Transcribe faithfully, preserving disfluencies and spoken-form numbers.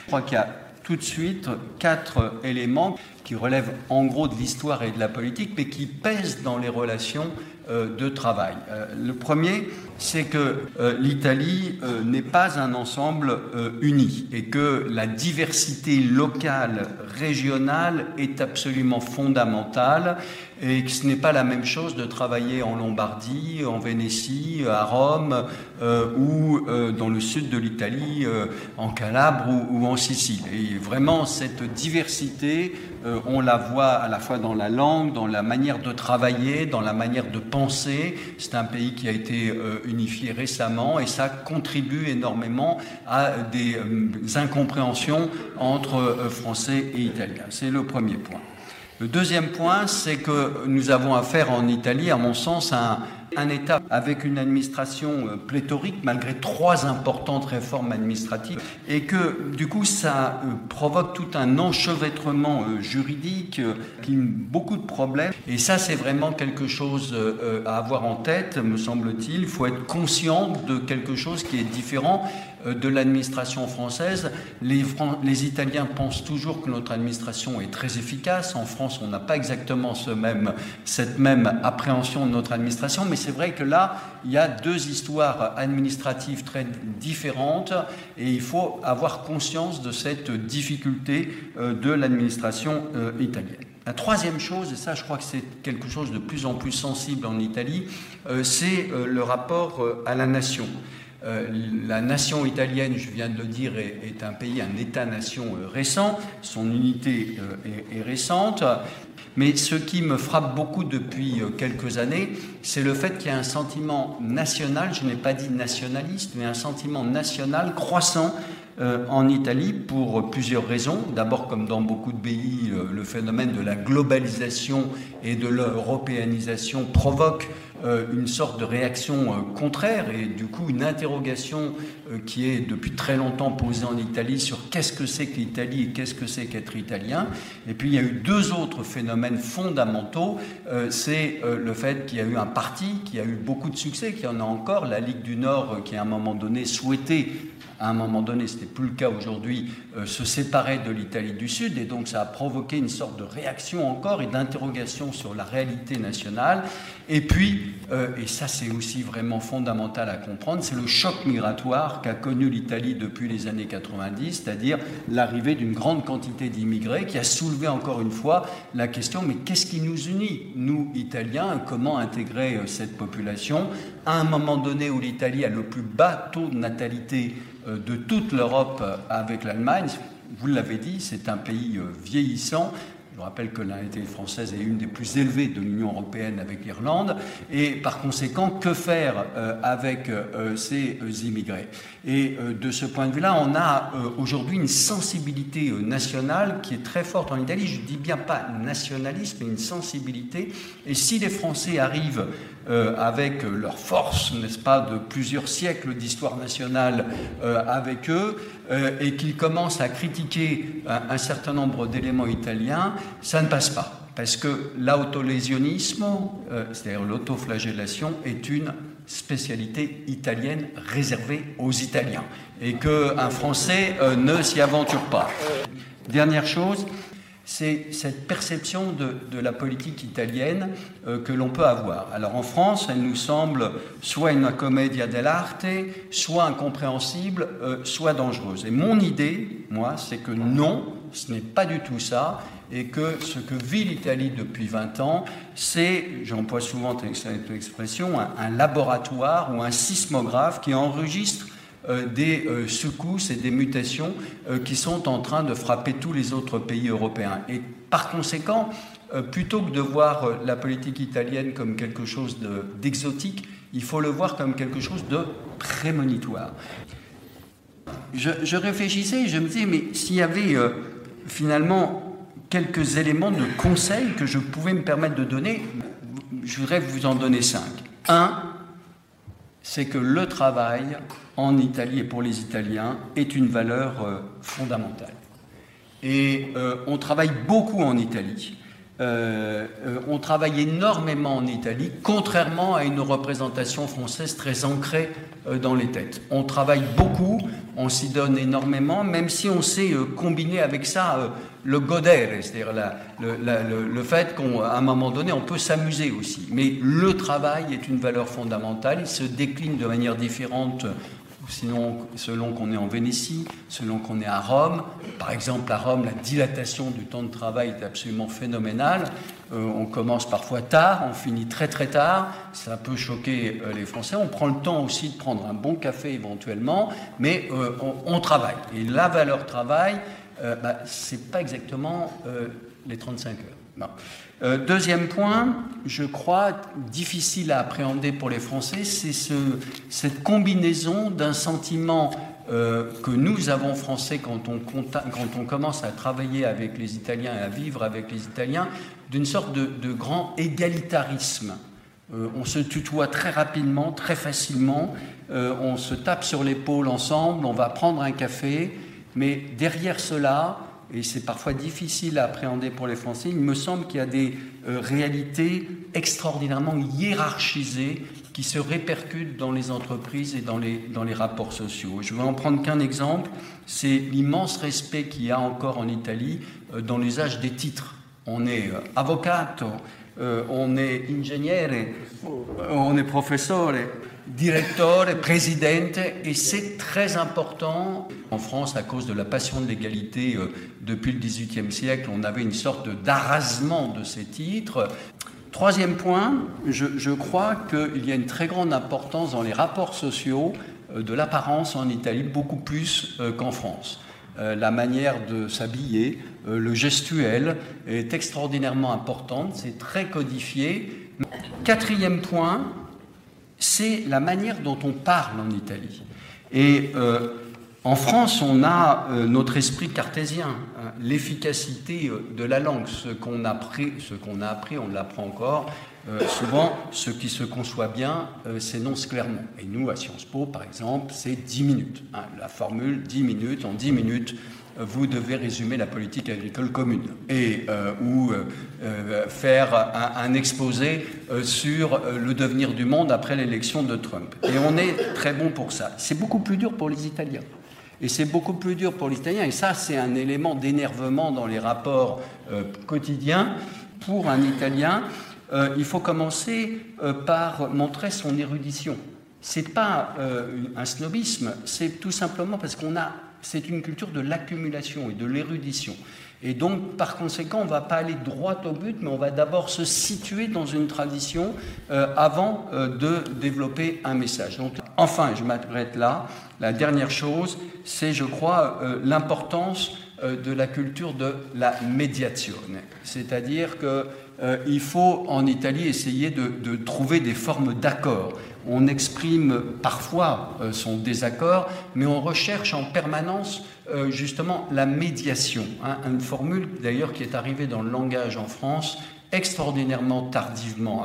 crois qu'il y a tout de suite quatre éléments qui relèvent en gros de l'histoire et de la politique, mais qui pèsent dans les relations euh, de travail. Euh, le premier, c'est que euh, l'Italie euh, n'est pas un ensemble euh, uni et que la diversité locale, régionale est absolument fondamentale et que ce n'est pas la même chose de travailler en Lombardie, en Vénétie, à Rome euh, ou euh, dans le sud de l'Italie, euh, en Calabre ou, ou en Sicile. Et vraiment, cette diversité, euh, on la voit à la fois dans la langue, dans la manière de travailler, dans la manière de penser. C'est un pays qui a été euh, unifié récemment et ça contribue énormément à des euh, incompréhensions entre euh, Français et Italiens. C'est le premier point. Le deuxième point, c'est que nous avons affaire en Italie, à mon sens, à un, un État avec une administration pléthorique, malgré trois importantes réformes administratives, et que, du coup, ça provoque tout un enchevêtrement juridique, qui a beaucoup de problèmes. Et ça, c'est vraiment quelque chose à avoir en tête, me semble-t-il. Il faut être conscient de quelque chose qui est différent de l'administration française. Les, Fran- les Italiens pensent toujours que notre administration est très efficace. En France, on n'a pas exactement ce même, cette même appréhension de notre administration, mais c'est vrai que là, il y a deux histoires administratives très différentes et il faut avoir conscience de cette difficulté euh, de l'administration euh, italienne. La troisième chose, et ça je crois que c'est quelque chose de plus en plus sensible en Italie, euh, c'est euh, le rapport euh, à la nation. Euh, la nation italienne, je viens de le dire, est, est un pays, un État-nation euh, récent. Son unité euh, est, est récente. Mais ce qui me frappe beaucoup depuis euh, quelques années, c'est le fait qu'il y a un sentiment national, je n'ai pas dit nationaliste, mais un sentiment national croissant euh, en Italie pour plusieurs raisons. D'abord, comme dans beaucoup de pays, euh, le phénomène de la globalisation et de l'européanisation provoque Euh, une sorte de réaction euh, contraire et du coup une interrogation euh, qui est depuis très longtemps posée en Italie sur qu'est-ce que c'est que l'Italie et qu'est-ce que c'est qu'être italien. Et puis il y a eu deux autres phénomènes fondamentaux. Euh, c'est euh, le fait qu'il y a eu un parti qui a eu beaucoup de succès, qu'il y en a encore, la Ligue du Nord, euh, qui à un moment donné souhaitait, à un moment donné, ce n'est plus le cas aujourd'hui, euh, se séparer de l'Italie du Sud, et donc ça a provoqué une sorte de réaction encore et d'interrogation sur la réalité nationale. Et puis, euh, et ça c'est aussi vraiment fondamental à comprendre, c'est le choc migratoire qu'a connu l'Italie depuis les années quatre-vingt-dix, c'est-à-dire l'arrivée d'une grande quantité d'immigrés qui a soulevé encore une fois la question, mais qu'est-ce qui nous unit, nous Italiens, comment intégrer euh, cette population à un moment donné où l'Italie a le plus bas taux de natalité de toute l'Europe avec l'Allemagne. Vous l'avez dit, c'est un pays vieillissant. Je rappelle que la natalité française est une des plus élevées de l'Union européenne avec l'Irlande. Et par conséquent, que faire euh, avec euh, ces euh, immigrés ? Et euh, de ce point de vue-là, on a euh, aujourd'hui une sensibilité euh, nationale qui est très forte en Italie. Je ne dis bien pas nationaliste, mais une sensibilité. Et si les Français arrivent euh, avec leur force, n'est-ce pas, de plusieurs siècles d'histoire nationale euh, avec eux, euh, et qu'ils commencent à critiquer un, un certain nombre d'éléments italiens, ça ne passe pas. Parce que l'autolésionisme, euh, c'est-à-dire l'autoflagellation, est une spécialité italienne réservée aux Italiens et qu'un Français euh, ne s'y aventure pas. Dernière chose, c'est cette perception de, de la politique italienne euh, que l'on peut avoir. Alors en France, elle nous semble soit une commedia dell'arte, soit incompréhensible, euh, soit dangereuse. Et mon idée, moi, c'est que non, ce n'est pas du tout ça, et que ce que vit l'Italie depuis vingt ans, c'est, j'emploie souvent cette expression, un, un laboratoire ou un sismographe qui enregistre euh, des euh, secousses et des mutations euh, qui sont en train de frapper tous les autres pays européens. Et par conséquent, euh, plutôt que de voir euh, la politique italienne comme quelque chose de, d'exotique, il faut le voir comme quelque chose de prémonitoire. Je, je réfléchissais et je me disais, mais s'il y avait euh, finalement quelques éléments de conseils que je pouvais me permettre de donner, je voudrais vous en donner cinq. Un, c'est que le travail en Italie et pour les Italiens est une valeur euh, fondamentale. Et euh, on travaille beaucoup en Italie. Euh, euh, on travaille énormément en Italie, contrairement à une représentation française très ancrée euh, dans les têtes. On travaille beaucoup, on s'y donne énormément, même si on sait euh, combiner avec ça euh, le godere, c'est-à-dire la, le, la, le, le fait qu'à un moment donné, on peut s'amuser aussi. Mais le travail est une valeur fondamentale, il se décline de manière différente. Sinon, selon qu'on est en Vénétie, selon qu'on est à Rome. Par exemple, à Rome, la dilatation du temps de travail est absolument phénoménale. Euh, on commence parfois tard, on finit très très tard. Ça peut choquer euh, les Français. On prend le temps aussi de prendre un bon café éventuellement, mais euh, on, on travaille. Et la valeur travail, euh, bah, c'est pas exactement euh, les trente-cinq heures. Non. Euh, deuxième point, je crois, difficile à appréhender pour les Français, c'est ce, cette combinaison d'un sentiment euh, que nous avons Français quand on, quand on commence à travailler avec les Italiens et à vivre avec les Italiens, d'une sorte de, de grand égalitarisme. Euh, on se tutoie très rapidement, très facilement, euh, on se tape sur l'épaule ensemble, on va prendre un café, mais derrière cela, et c'est parfois difficile à appréhender pour les Français, il me semble qu'il y a des euh, réalités extraordinairement hiérarchisées qui se répercutent dans les entreprises et dans les, dans les rapports sociaux. Je vais en prendre qu'un exemple, c'est l'immense respect qu'il y a encore en Italie euh, dans l'usage des titres. On est euh, avvocato, euh, on est ingénieur, on est professeur, directeur, présidente, et c'est très important. En France, à cause de la passion de l'égalité, euh, depuis le dix-huitième siècle, on avait une sorte d'arrasement de ces titres. Troisième point, je, je crois qu'il y a une très grande importance dans les rapports sociaux euh, de l'apparence en Italie, beaucoup plus euh, qu'en France. Euh, la manière de s'habiller, euh, le gestuel est extraordinairement importante, c'est très codifié. Quatrième point, c'est la manière dont on parle en Italie. Et euh, en France, on a euh, notre esprit cartésien, hein, l'efficacité euh, de la langue. Ce qu'on a appris, ce qu'on a appris, on l'apprend encore. Euh, souvent, ce qui se conçoit bien euh, s'énonce clairement. Et nous, à Sciences Po, par exemple, c'est dix minutes. Hein, la formule, dix minutes, en dix minutes, vous devez résumer la politique agricole commune et, euh, ou euh, faire un, un exposé euh, sur euh, le devenir du monde après l'élection de Trump. Et on est très bon pour ça. C'est beaucoup plus dur pour les Italiens. Et c'est beaucoup plus dur pour les Italiens. Et ça, c'est un élément d'énervement dans les rapports euh, quotidiens. Pour un Italien, euh, il faut commencer euh, par montrer son érudition. C'est pas euh, un snobisme, c'est tout simplement parce qu'on a c'est une culture de l'accumulation et de l'érudition. Et donc, par conséquent, on ne va pas aller droit au but, mais on va d'abord se situer dans une tradition euh, avant euh, de développer un message. Donc, enfin, je m'arrête là. La dernière chose, c'est, je crois, euh, l'importance euh, de la culture de la mediazione. C'est-à-dire que Euh, il faut en Italie essayer de, de trouver des formes d'accord. On exprime parfois euh, son désaccord, mais on recherche en permanence euh, justement la médiation. Hein, une formule d'ailleurs qui est arrivée dans le langage en France extraordinairement tardivement.